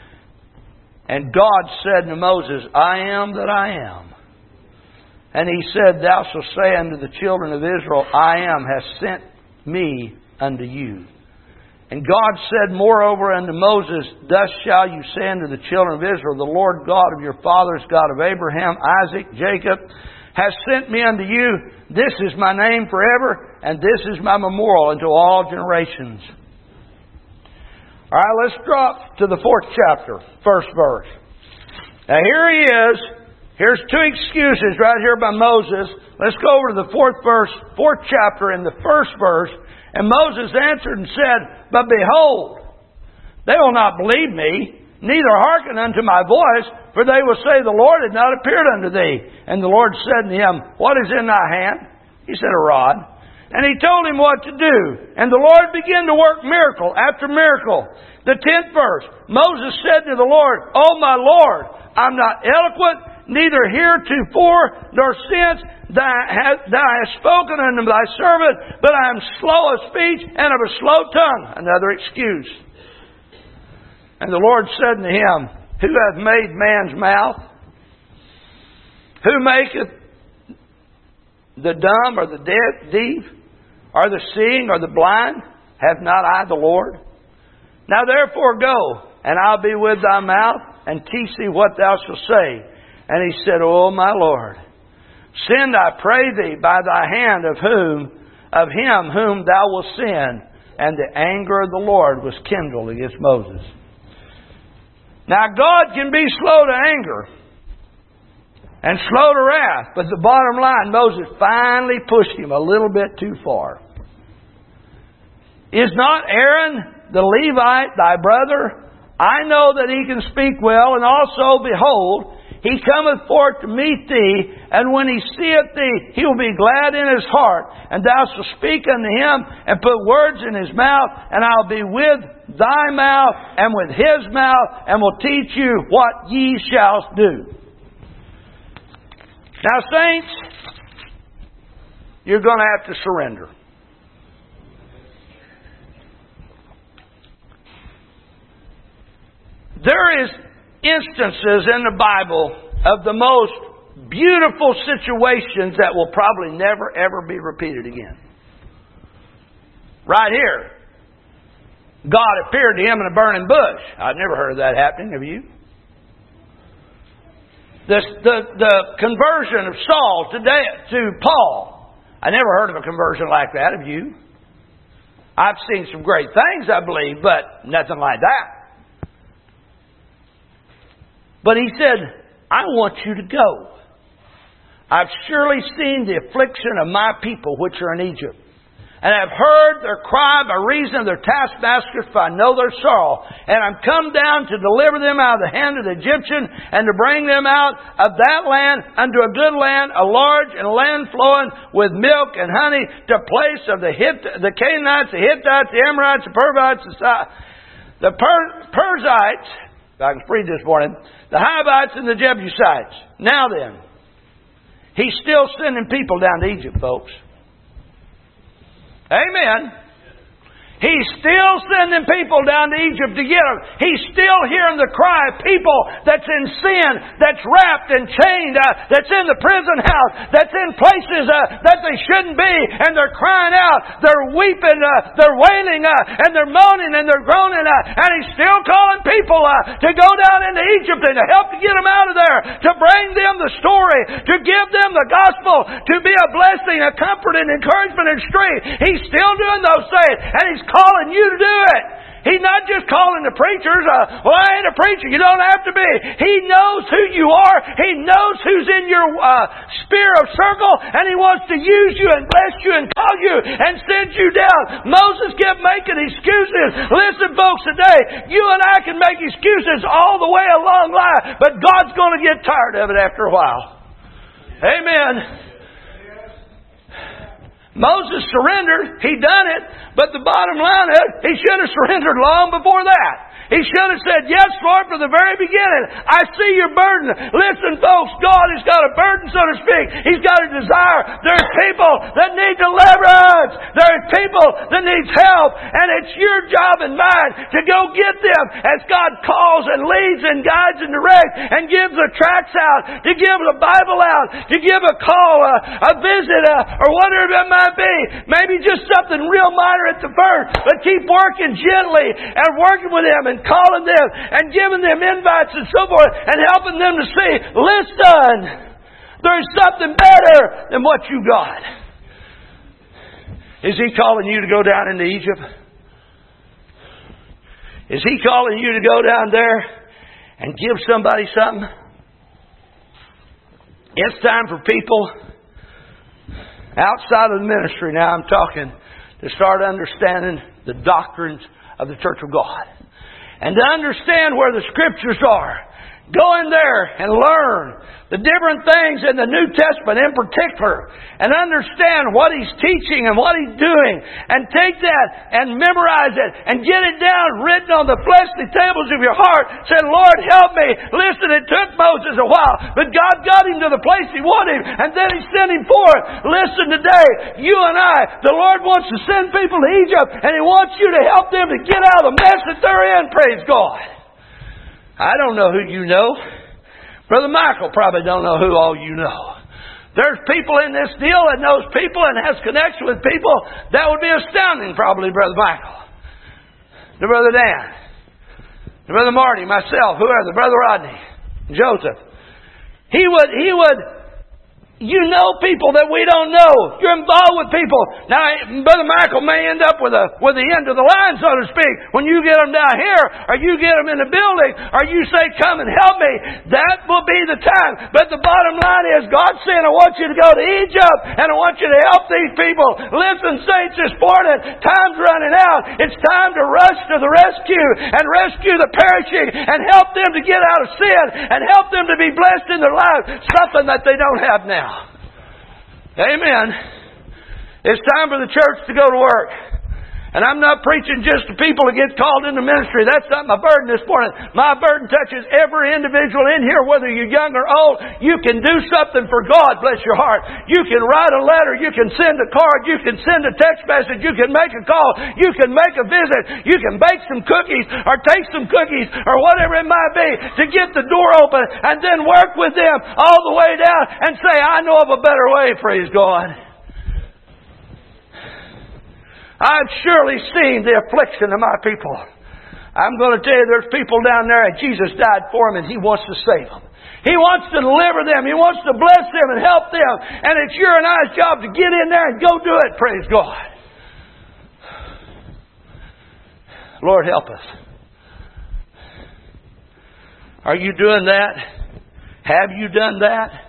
And God said unto Moses, I am that I am. And he said, thou shalt say unto the children of Israel, I am has sent me unto you. And God said moreover unto Moses, thus shall you say unto the children of Israel, the Lord God of your fathers, God of Abraham, Isaac, Jacob, has sent me unto you. This is my name forever, and this is my memorial unto all generations. All right, let's drop to the fourth chapter, first verse. Now here he is. Here's two excuses right here by Moses. Let's go over to the fourth verse, fourth chapter in the first verse. And Moses answered and said, but behold, they will not believe me, neither hearken unto my voice, for they will say, the Lord had not appeared unto thee. And the Lord said unto him, what is in thy hand? He said, a rod. And he told him what to do. And the Lord began to work miracle after miracle. The tenth verse, Moses said to the Lord, O my Lord, I'm not eloquent, neither heretofore nor since thou hast, thou hast spoken unto thy servant, but I am slow of speech and of a slow tongue. Another excuse. And the Lord said unto him, who hath made man's mouth? Who maketh the dumb or the deaf, deaf, or the seeing or the blind? Have not I the Lord? Now therefore go, and I'll be with thy mouth, and teach thee what thou shalt say. And he said, O my Lord, send, I pray thee, by thy hand of whom, of him whom thou wilt send. And the anger of the Lord was kindled against Moses. Now God can be slow to anger and slow to wrath, but the bottom line, Moses finally pushed him a little bit too far. Is not Aaron the Levite thy brother? I know that he can speak well, and also, behold, he cometh forth to meet thee, and when he seeth thee, he will be glad in his heart. And thou shalt speak unto him, and put words in his mouth, and I'll be with thy mouth, and with his mouth, and will teach you what ye shall do. Now, saints, you're going to have to surrender. There is instances in the Bible of the most beautiful situations that will probably never ever be repeated again. Right here. God appeared to him in a burning bush. I've never heard of that happening. Have you? The, the, the conversion of Saul to, to Paul. I never heard of a conversion like that. Have you? I've seen some great things, I believe, but nothing like that. But he said, I want you to go. I've surely seen the affliction of my people which are in Egypt, and have heard their cry by reason of their taskmasters, for I know their sorrow. And I'm come down to deliver them out of the hand of the Egyptian, and to bring them out of that land unto a good land, a large and land flowing with milk and honey, to place of the Hitt- the Canaanites, the Hittites, the Amorites, the Perizzites, the, Si- the per- Perizzites, if I can read this morning, the Hivites and the Jebusites. Now then, he's still sending people down to Egypt, folks. Amen. He's still sending people down to Egypt to get them. He's still hearing the cry of people that's in sin, that's wrapped and chained, uh, that's in the prison house, that's in places uh, that they shouldn't be, and they're crying out, they're weeping, uh, they're wailing, uh, and they're moaning and they're groaning, uh, and He's still calling people uh, to go down into Egypt and to help to get them out of there, to bring them the story, to give them the gospel, to be a blessing, a comfort, and encouragement and strength. He's still doing those things, and He's calling you to do it. He's not just calling the preachers. Uh, well, I ain't a preacher. You don't have to be. He knows who you are. He knows who's in your uh, sphere of circle, and He wants to use you and bless you and call you and send you down. Moses kept making excuses. Listen, folks, today, you and I can make excuses all the way along life, but God's going to get tired of it after a while. Amen. Moses surrendered. He done it. But the bottom line is, he should have surrendered long before that. He should have said, yes, Lord, from the very beginning. I see your burden. Listen, folks, God has got a burden, so to speak. He's got a desire. There's people that need deliverance. There's people that need help. And it's your job and mine to go get them as God calls and leads and guides and directs and gives the tracts out, to give the Bible out, to give a call, a, a visit, a, or whatever it might be. Maybe just something real minor at the first, but keep working gently and working with them and calling them and giving them invites and so forth and helping them to see, listen, there's something better than what you got. Is He calling you to go down into Egypt? Is He calling you to go down there and give somebody something? It's time for people outside of the ministry, now I'm talking, to start understanding the doctrines of the Church of God. And to understand where the Scriptures are. Go in there and learn the different things in the New Testament in particular. And understand what He's teaching and what He's doing. And take that and memorize it. And get it down written on the fleshly tables of your heart. Say, Lord, help me. Listen, it took Moses a while. But God got him to the place He wanted him. And then He sent him forth. Listen, today, you and I, the Lord wants to send people to Egypt. And He wants you to help them to get out of the mess that they're in. Praise God. I don't know who you know. Brother Michael probably don't know who all you know. There's people in this deal that knows people and has connection with people. That would be astounding, probably, Brother Michael. To Brother Dan. To Brother Marty, myself, whoever, Brother Rodney, Joseph. He would, he would, you know people that we don't know. You're involved with people. Now, Brother Michael may end up with a with the end of the line, so to speak, when you get them down here, or you get them in the building, or you say, come and help me. That will be the time. But the bottom line is, God's saying, I want you to go to Egypt, and I want you to help these people. Listen, saints, this morning, time's running out. It's time to rush to the rescue, and rescue the perishing, and help them to get out of sin, and help them to be blessed in their lives. Something that they don't have now. Amen. It's time for the church to go to work. And I'm not preaching just to people that get called into ministry. That's not my burden this morning. My burden touches every individual in here, whether you're young or old. You can do something for God, bless your heart. You can write a letter. You can send a card. You can send a text message. You can make a call. You can make a visit. You can bake some cookies or take some cookies or whatever it might be to get the door open and then work with them all the way down and say, I know of a better way, praise God. I've surely seen the affliction of my people. I'm going to tell you, there's people down there and Jesus died for them and He wants to save them. He wants to deliver them. He wants to bless them and help them. And it's your and I's job to get in there and go do it. Praise God. Lord, help us. Are you doing that? Have you done that?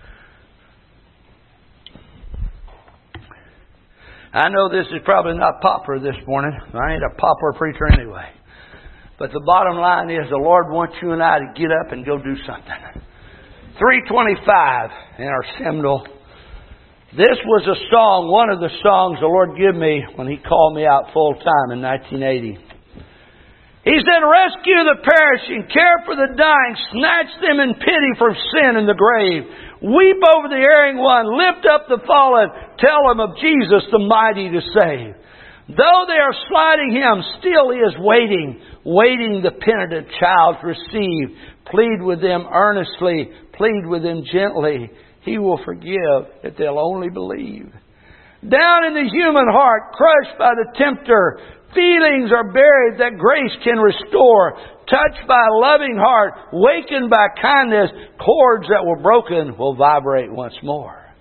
I know this is probably not popular this morning. I ain't a popular preacher anyway. But the bottom line is the Lord wants you and I to get up and go do something. three twenty-five in our hymnal. This was a song, one of the songs the Lord gave me when He called me out full time in nineteen eighty. He said, rescue the perishing, care for the dying, snatch them in pity from sin and the grave. Weep over the erring one, lift up the fallen, tell them of Jesus the mighty to save. Though they are slighting Him, still He is waiting, waiting the penitent child to receive. Plead with them earnestly, plead with them gently. He will forgive if they'll only believe. Down in the human heart, crushed by the tempter, feelings are buried that grace can restore. Touched by a loving heart, wakened by kindness, chords that were broken will vibrate once more.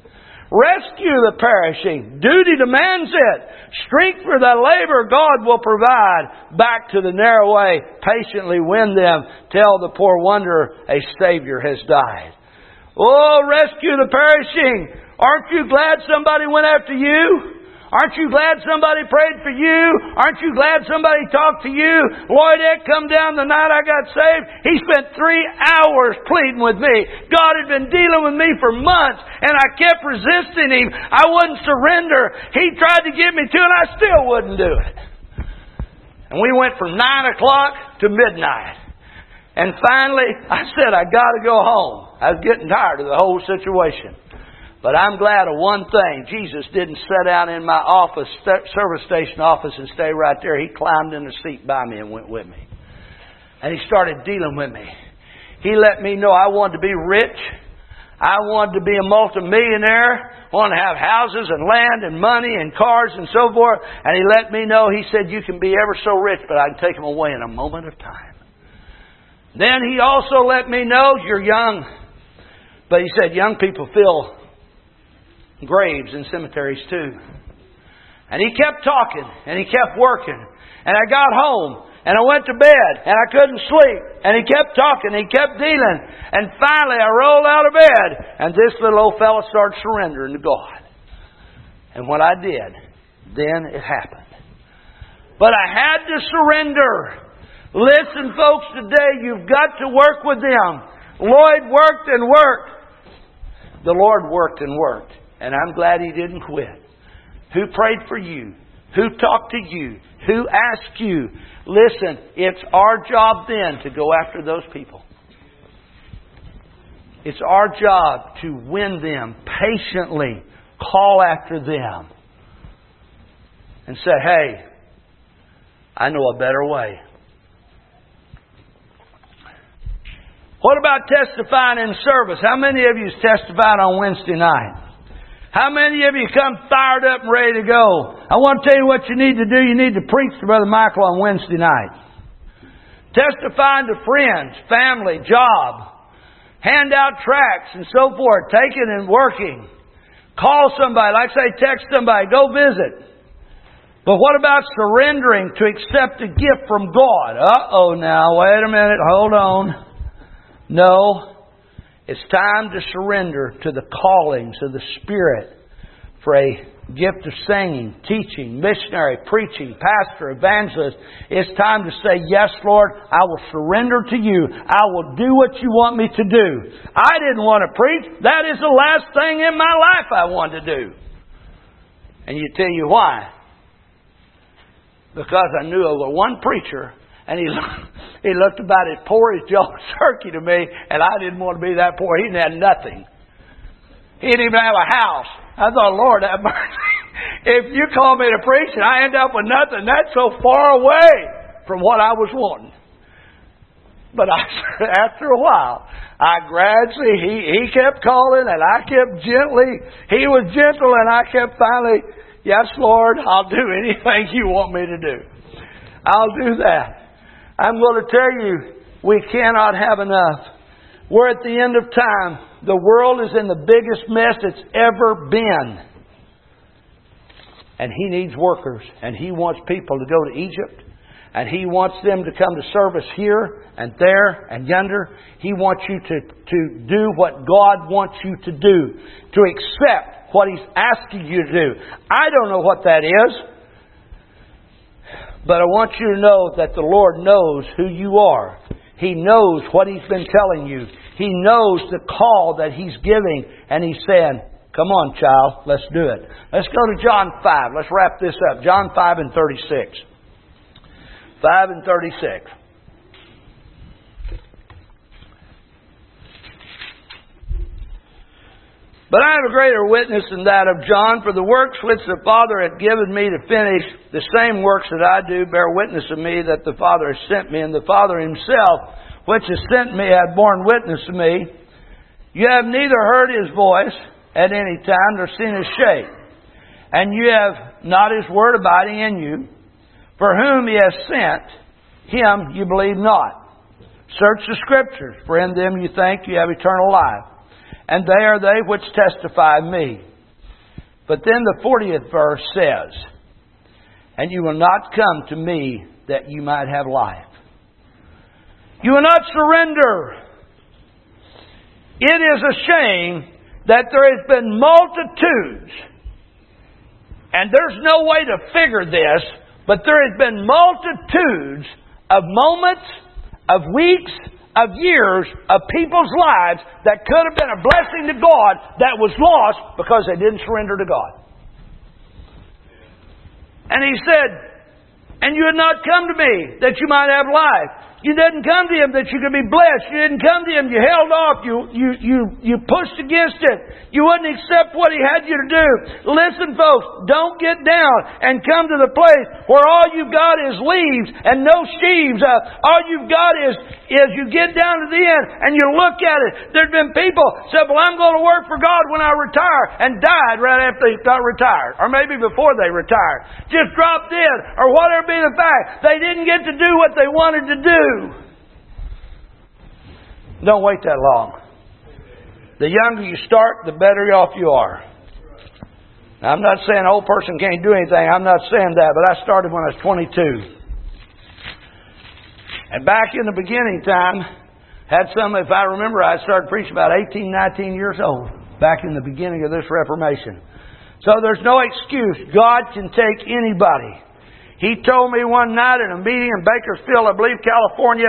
Rescue the perishing. Duty demands it. Strength for thy labor God will provide. Back to the narrow way. Patiently win them. Tell the poor wanderer a Savior has died. Oh, rescue the perishing. Aren't you glad somebody went after you? Aren't you glad somebody prayed for you? Aren't you glad somebody talked to you? Lloydette come down the night I got saved. He spent three hours pleading with me. God had been dealing with me for months, and I kept resisting Him. I wouldn't surrender. He tried to get me to, and I still wouldn't do it. And we went from nine o'clock to midnight. And finally, I said, I got to go home. I was getting tired of the whole situation. But I'm glad of one thing. Jesus didn't sit down in my office, service station office, and stay right there. He climbed in the seat by me and went with me. And He started dealing with me. He let me know I wanted to be rich. I wanted to be a multimillionaire. Wanted to have houses and land and money and cars and so forth. And He let me know, He said, you can be ever so rich, but I can take them away in a moment of time. Then He also let me know, you're young. But He said, young people fill graves in cemeteries too. And He kept talking and He kept working. And I got home and I went to bed and I couldn't sleep. And He kept talking, He kept dealing. And finally I rolled out of bed and this little old fella started surrendering to God. And when I did, then it happened. But I had to surrender. Listen, folks, today you've got to work with them. Lloyd worked and worked. The Lord worked and worked. And I'm glad He didn't quit. Who prayed for you? Who talked to you? Who asked you? Listen, it's our job then to go after those people. It's our job to win them patiently. Call after them. And say, hey, I know a better way. What about testifying in service? How many of you testified on Wednesday night? How many of you come fired up and ready to go? I want to tell you what you need to do. You need to preach to Brother Michael on Wednesday night. Testifying to friends, family, job. Hand out tracts and so forth. Taking and working. Call somebody. Like I say, text somebody. Go visit. But what about surrendering to accept a gift from God? Uh-oh now. Wait a minute. Hold on. No. It's time to surrender to the callings of the Spirit for a gift of singing, teaching, missionary, preaching, pastor, evangelist. It's time to say, yes, Lord, I will surrender to You. I will do what You want me to do. I didn't want to preach. That is the last thing in my life I wanted to do. And you tell you why. Because I knew of one preacher, and he he looked about as poor as Joe's turkey to me, and I didn't want to be that poor. He didn't have nothing. He didn't even have a house. I thought, Lord, have mercy. If You call me to preach and I end up with nothing, that's so far away from what I was wanting. But I, after a while, I gradually, he, he kept calling, and I kept gently, he was gentle, and I kept finally, yes, Lord, I'll do anything You want me to do. I'll do that. I'm going to tell you, we cannot have enough. We're at the end of time. The world is in the biggest mess it's ever been. And He needs workers. And He wants people to go to Egypt. And He wants them to come to service here and there and yonder. He wants you to, to do what God wants you to do. To accept what He's asking you to do. I don't know what that is. But I want you to know that the Lord knows who you are. He knows what He's been telling you. He knows the call that He's giving. And He's saying, come on, child, let's do it. Let's go to John five. Let's wrap this up. John five and thirty-six. five and thirty-six. But I have a greater witness than that of John, for the works which the Father hath given me to finish, the same works that I do bear witness of me that the Father has sent me, and the Father Himself, which has sent me, hath borne witness of me. You have neither heard His voice at any time, nor seen His shape. And you have not His word abiding in you. For whom He has sent, Him you believe not. Search the Scriptures, for in them you think you have eternal life. And they are they which testify of me. But then the fortieth verse says, and you will not come to me that you might have life. You will not surrender. It is a shame that there has been multitudes, and there's no way to figure this, but there has been multitudes of moments, of weeks, of years, of people's lives that could have been a blessing to God that was lost because they didn't surrender to God. And He said, and you had not come to me that you might have life. You didn't come to Him that you could be blessed. You didn't come to Him. You held off. You, you, you, you pushed against it. You wouldn't accept what He had you to do. Listen, folks, don't get down and come to the place where all you've got is leaves and no sheaves. Uh, all you've got is, is you get down to the end and you look at it. There's been people said, well, I'm going to work for God when I retire, and died right after they got retired. Or maybe before they retired. Just dropped dead. Or whatever be the fact. They didn't get to do what they wanted to do. Don't wait that long. The younger you start, the better off you are. Now, I'm not saying an old person can't do anything. I'm not saying that, but I started when I was twenty-two. And back in the beginning time, had some, if I remember, I started preaching about eighteen, nineteen years old, back in the beginning of this Reformation. So there's no excuse. God can take anybody. He told me one night in a meeting in Bakersfield, I believe, California,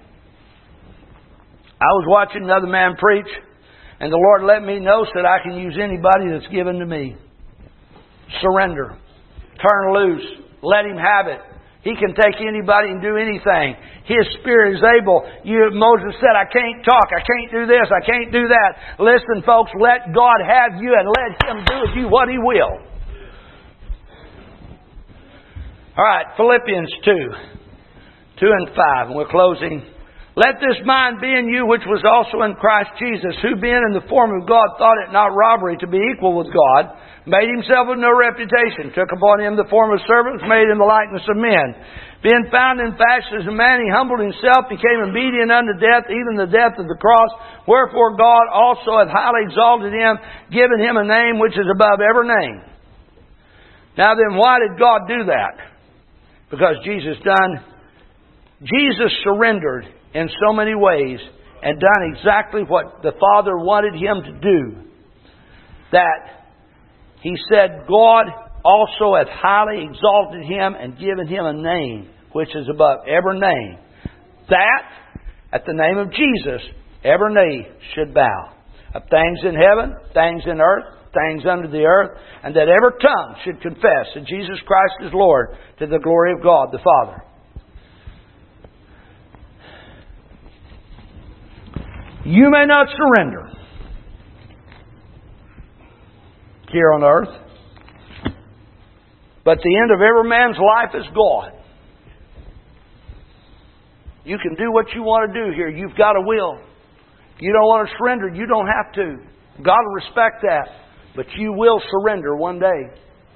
I was watching another man preach, and the Lord let me know that I can use anybody that's given to me. Surrender. Turn loose. Let Him have it. He can take anybody and do anything. His Spirit is able. You, Moses said, I can't talk. I can't do this. I can't do that. Listen, folks, let God have you and let Him do with you what He will. All right, Philippians two. two and five. And we're closing. Let this mind be in you which was also in Christ Jesus, who being in the form of God thought it not robbery to be equal with God, made Himself of no reputation, took upon Him the form of servant, was made in the likeness of men. Being found in fashion as a man, He humbled Himself, became obedient unto death, even the death of the cross. Wherefore God also hath highly exalted Him, given Him a name which is above every name. Now then, why did God do that? Because Jesus done, Jesus surrendered in so many ways and done exactly what the Father wanted Him to do. That He said, God also hath highly exalted Him and given Him a name which is above every name. That, at the name of Jesus, every knee should bow. Of things in heaven, things in earth, things under the earth, and that every tongue should confess that Jesus Christ is Lord, to the glory of God the Father. You may not surrender here on earth, but the end of every man's life is God. You can do what you want to do here. You've got a will. You don't want to surrender, you don't have to. God will respect that. But you will surrender one day.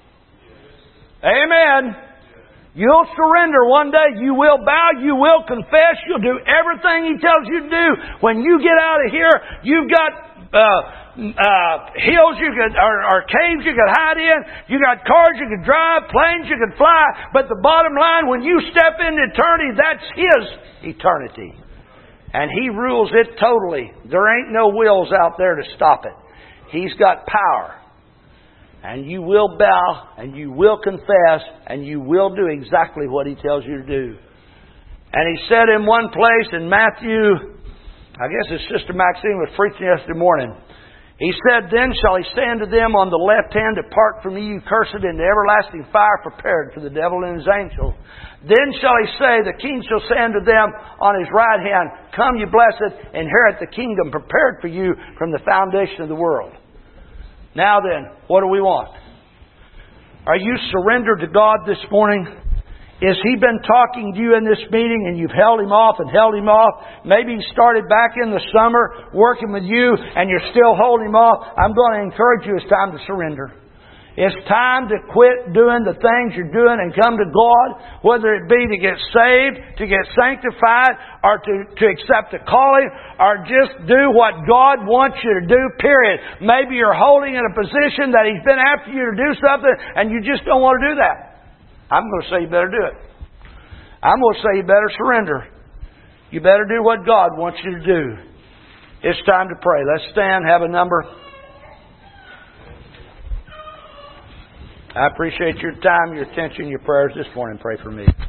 Amen. You'll surrender one day. You will bow. You will confess. You'll do everything He tells you to do. When you get out of here, you've got uh, uh, hills you could, or, or caves you could hide in. You got cars you could drive, planes you could fly. But the bottom line, when you step into eternity, that's His eternity. And He rules it totally. There ain't no wills out there to stop it. He's got power. And you will bow, and you will confess, and you will do exactly what He tells you to do. And He said in one place in Matthew, I guess His sister Maxine was preaching yesterday morning. He said, Then shall He say unto them on the left hand, Depart from me, you cursed, into everlasting fire prepared for the devil and his angels. Then shall He say, The King shall say unto them on His right hand, Come, you blessed, inherit the kingdom prepared for you from the foundation of the world. Now then, what do we want? Are you surrendered to God this morning? Has He been talking to you in this meeting and you've held Him off and held Him off? Maybe He started back in the summer working with you and you're still holding Him off. I'm going to encourage you, it's time to surrender. It's time to quit doing the things you're doing and come to God, whether it be to get saved, to get sanctified, or to, to accept a calling, or just do what God wants you to do, period. Maybe you're holding in a position that He's been after you to do something and you just don't want to do that. I'm going to say you better do it. I'm going to say you better surrender. You better do what God wants you to do. It's time to pray. Let's stand, have a number. I appreciate your time, your attention, your prayers this morning. Pray for me.